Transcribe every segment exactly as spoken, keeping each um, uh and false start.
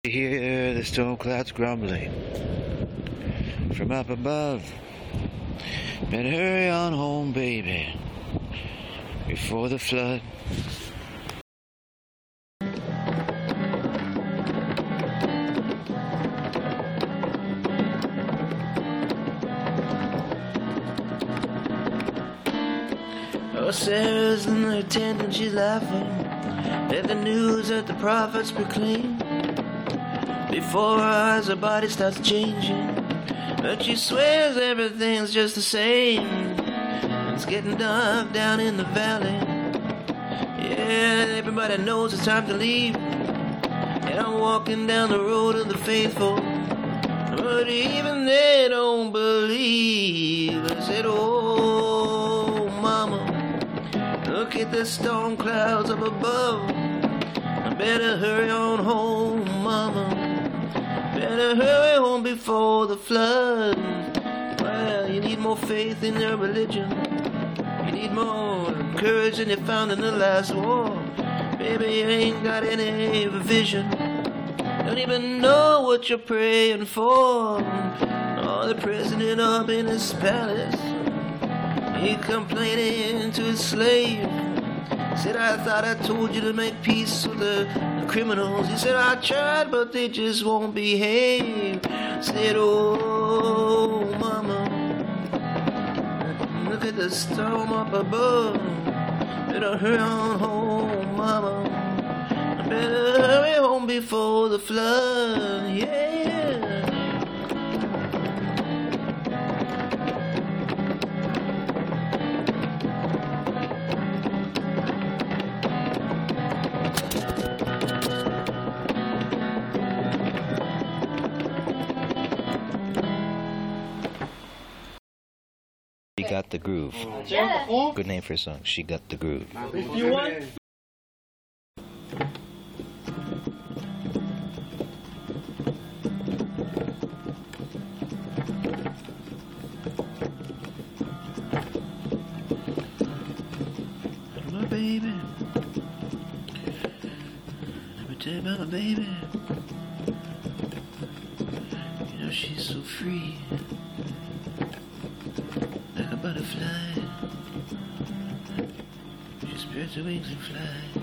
Hear the storm clouds grumbling from up above. Better hurry on home, baby, before the flood. Oh, Sarah's in her tent and she's laughing at the news that the prophets proclaim. Before her eyes, her body starts changing, but she swears everything's just the same. It's getting dark down in the valley. Yeah, everybody knows it's time to leave, and I'm walking down the road of the faithful, but even they don't believe. I said, oh, mama, look at the storm clouds up above. I better hurry on home, mama. Better hurry home before the flood. Well, you need more faith in your religion. You need more courage than you found in the last war. Baby, you ain't got any vision. Don't even know what you're praying for. Oh, the president up in his palace, he complaining to his slave. Said, I thought I told you to make peace with the, the criminals. He said, I tried, but they just won't behave. Said, oh, mama, look at the storm up above. Better hurry on home, mama. Better hurry home before the flood, yeah. She Got the Groove. Yeah. Good name for a song. She Got the Groove. If you want. My baby. Let me tell you about my baby. You know she's so free, like a butterfly. She spreads her wings and flies.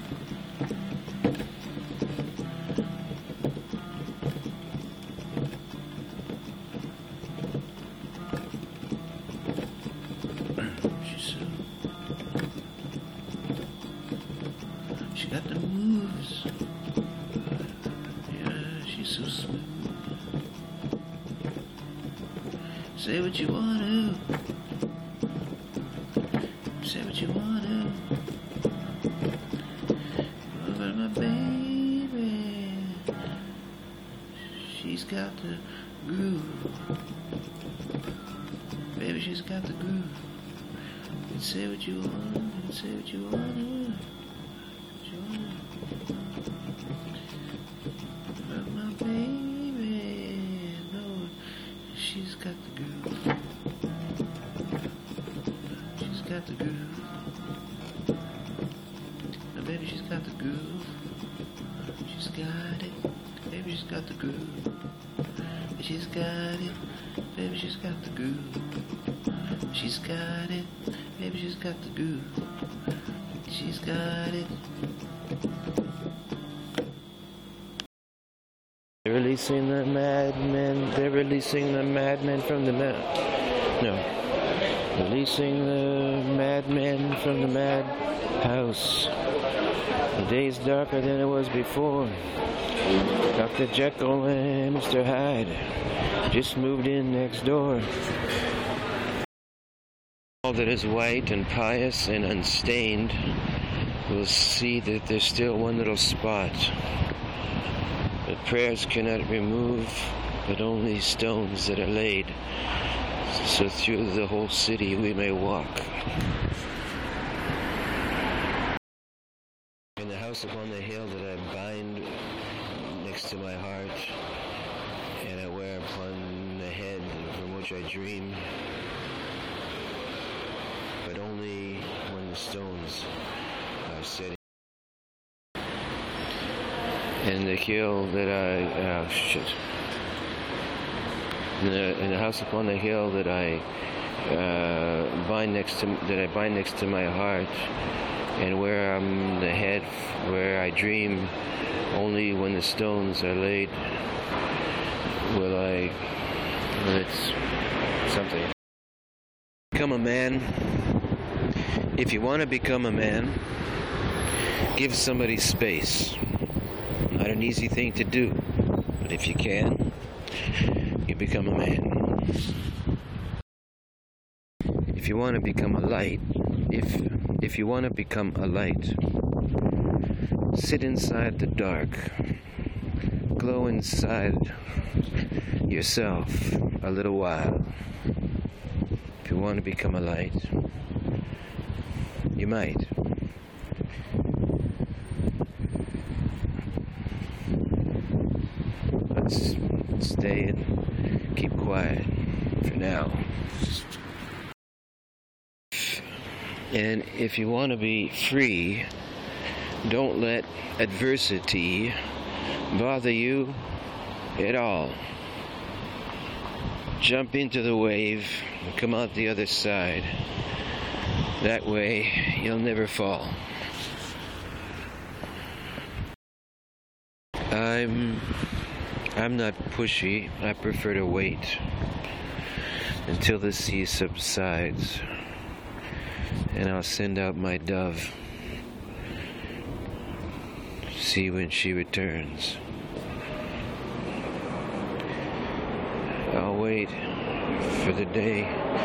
She's so, she got the moves. Yeah, she's so smooth. Say what you want to. Say what you want to. Oh, but my baby, she's got the groove. Baby, she's got the groove. And say what you want, and say what you want to. What you want. But my baby, no, she's got the groove. She's got the groove. Now, baby, she's got the groove. She's got it. Baby, she's got the groove. She's got it. Baby, she's got the groove. She's got it. Baby, she's got the groove. She's got it. They're releasing the madmen. They're releasing the madmen from the mad. No. Releasing the madmen from the madhouse. The day's darker than it was before. Doctor Jekyll and Mister Hyde just moved in next door. All that is white and pious and unstained will see that there's still one little spot that prayers cannot remove, but only stones that are laid, so through the whole city we may walk. In the house upon the hill that I bind next to my heart, and I wear upon the head from which I dream, but only when the stones are setting. and the hill that I oh shit in the, in the house upon the hill that I uh, bind next to that I bind next to my heart, and where I'm the head, where I dream only when the stones are laid. Will I? Well, it's something. Become a man. If you want to become a man, give somebody space. Not an easy thing to do, but if you can, you become a man. If you want to become a light, if if you want to become a light, sit inside the dark, glow inside yourself a little while. If you want to become a light, you might. Let's stay and keep quiet for now. And if you want to be free, don't let adversity bother you at all. Jump into the wave and come out the other side. That way, you'll never fall. I'm I'm not pushy. I prefer to wait until the sea subsides, and I'll send out my dove. See when she returns. I'll wait for the day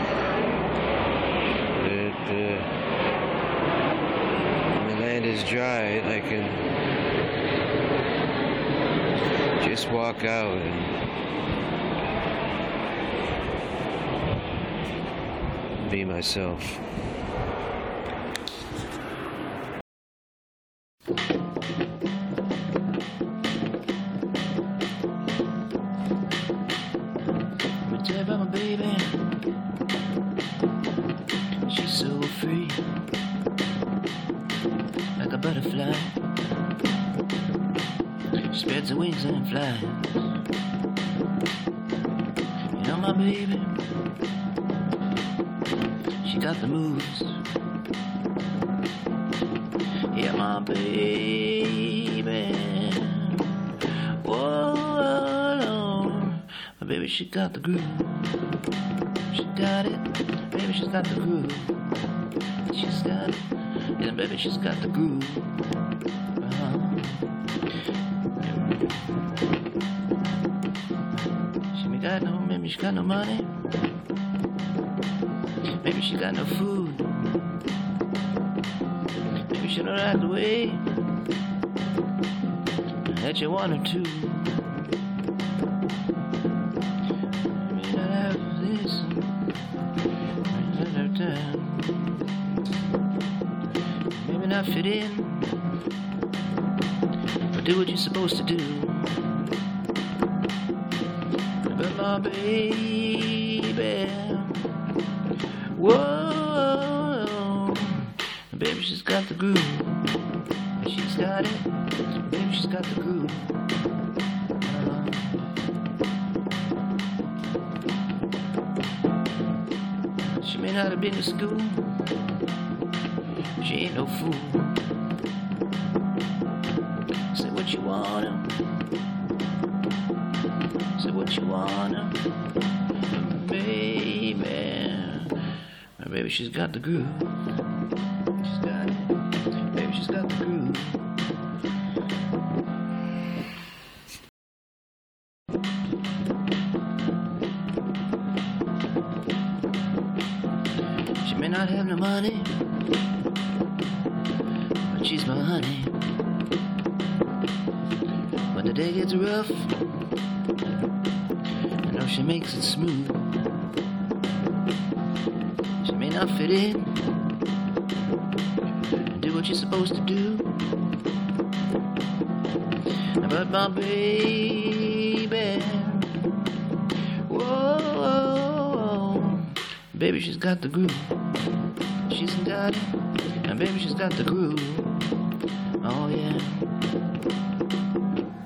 that uh, when the land is dry, I can just walk out and be myself. Baby, she's so free, like a butterfly. She spreads her wings and flies. You know my baby, she got the moves. Yeah, my baby, whoa, my baby, she got the groove. She got it, baby, she's got the groove. She's got it, yeah, baby, she's got the groove. Uh-huh. She may got no, maybe she got no money. Maybe she got no food. Maybe she don't like the way that you want her to. Maybe not fit in, but do what you're supposed to do. But my baby, whoa, baby, she's got the groove. She's got it, baby, she's got the groove. She may not have been to school, she ain't no fool. Say what you wanna, say what you wanna, baby. Baby, she's got the groove. She's got it, baby, she's got the groove. She may not have no money, but she's my honey. When the day gets rough, I know she makes it smooth. She may not fit in and do what you're supposed to do, but my baby, whoa, baby, she's got the groove. She's got it, and baby, she's got the groove. Oh yeah.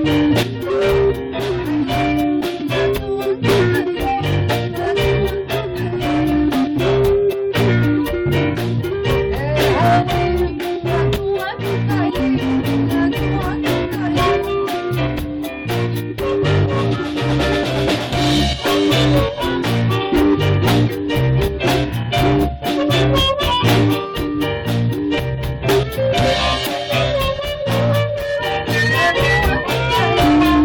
Thank you.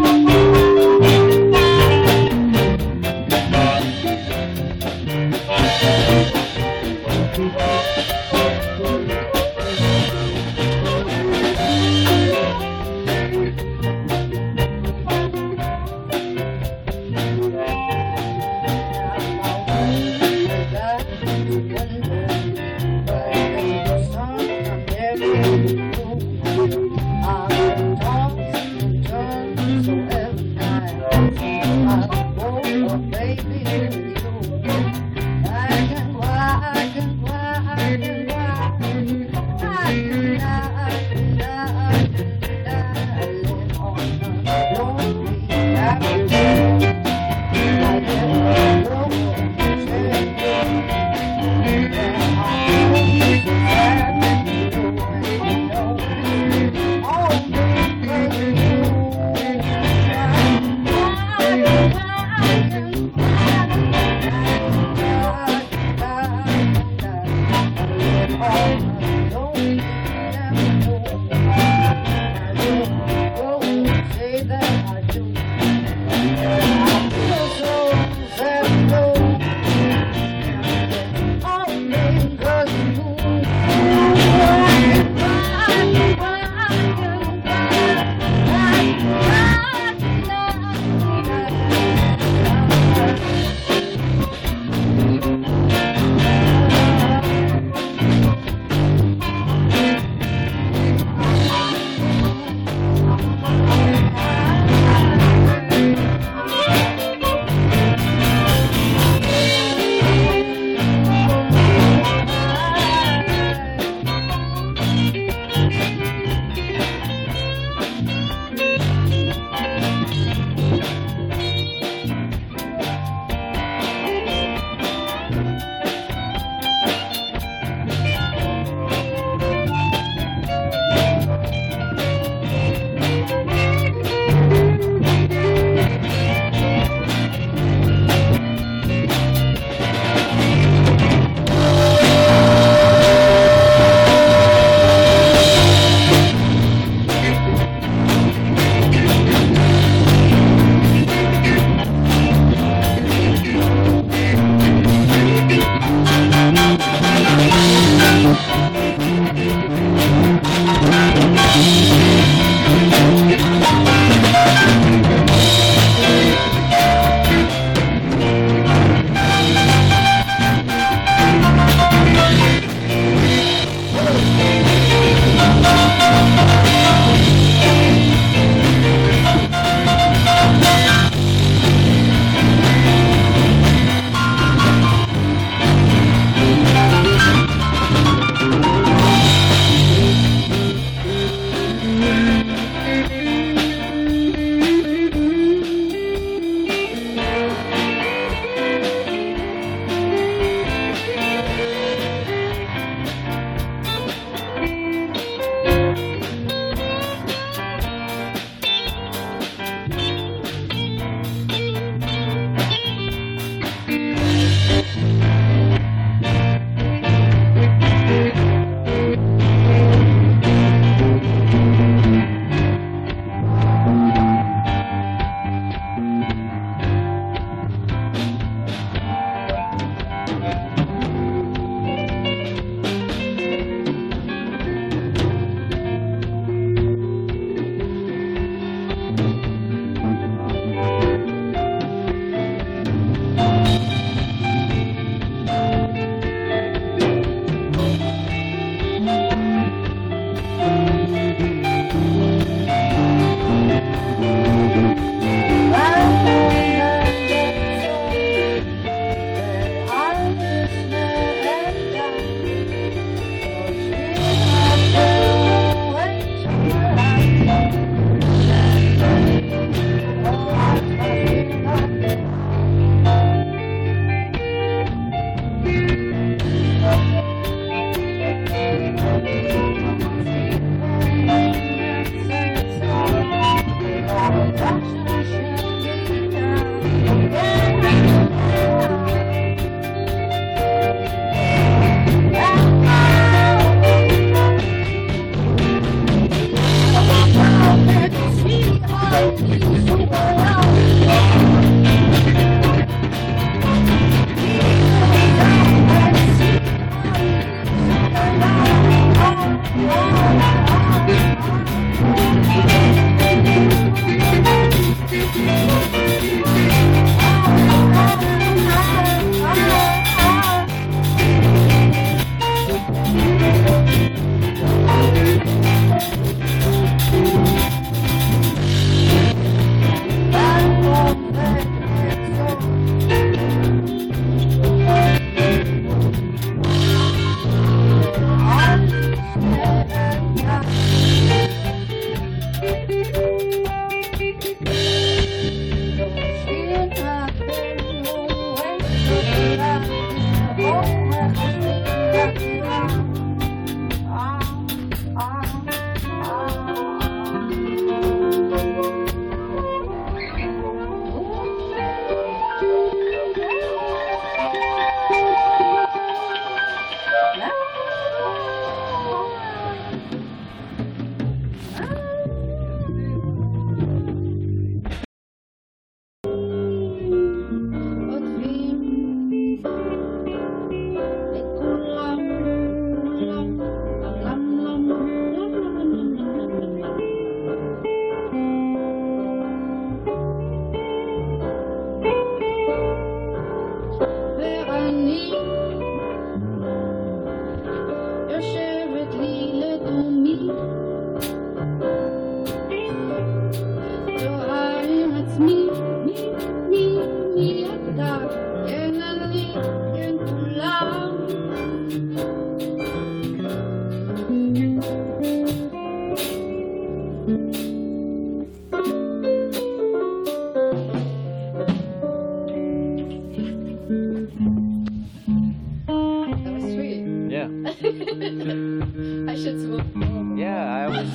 I should smoke more. Yeah, I always.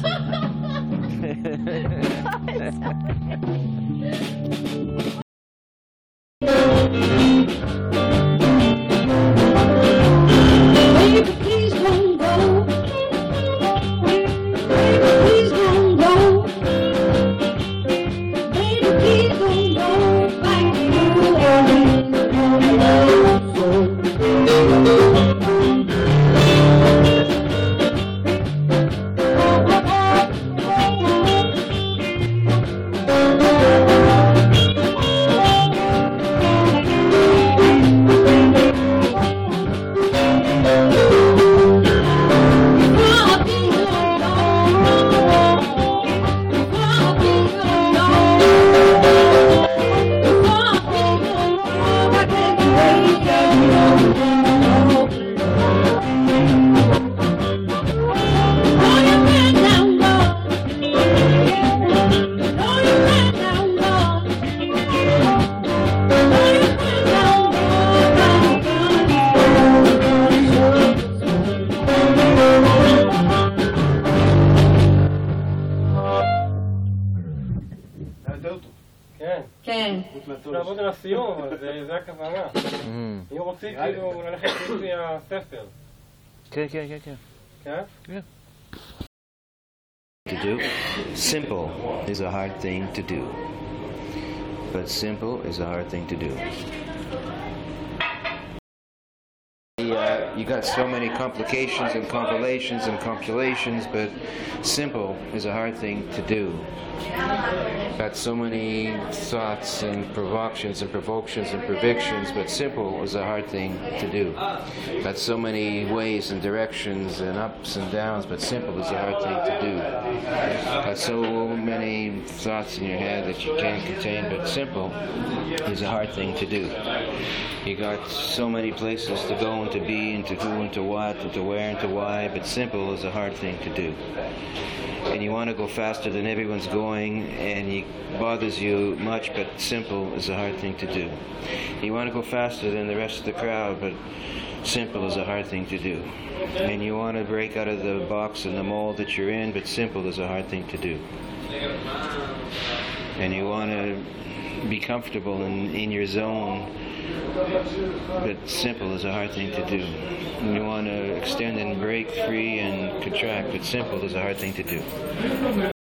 Baby, please don't go. Baby, please don't go. Baby, please don't go back to New Orleans. I love you so. כן. כן. לעבוד על הסיום, אבל זה הכוונה. אני רוצה כאילו ללכת לפי הספר. כן, כן, כן, כן. כן? כן. To do. Simple is a hard thing to do. But simple is a hard thing to do. Uh, you got so many complications and compilations and compulations, but simple is a hard thing to do. Got so many thoughts and provocations and provocations and predictions, but simple is a hard thing to do. Got so many ways and directions and ups and downs, but simple is a hard thing to do. Got so many thoughts in your head that you can't contain, but simple is a hard thing to do. You got so many places to go and to be and to who and to what and to where and to why, but simple is a hard thing to do. And you want to go faster than everyone's going, and it bothers you much, but simple is a hard thing to do. You want to go faster than the rest of the crowd, but simple is a hard thing to do. And you want to break out of the box and the mold that you're in, but simple is a hard thing to do. And you want to be comfortable in, in your zone, but simple is a hard thing to do. And you want to extend and break free and contract, but simple is a hard thing to do.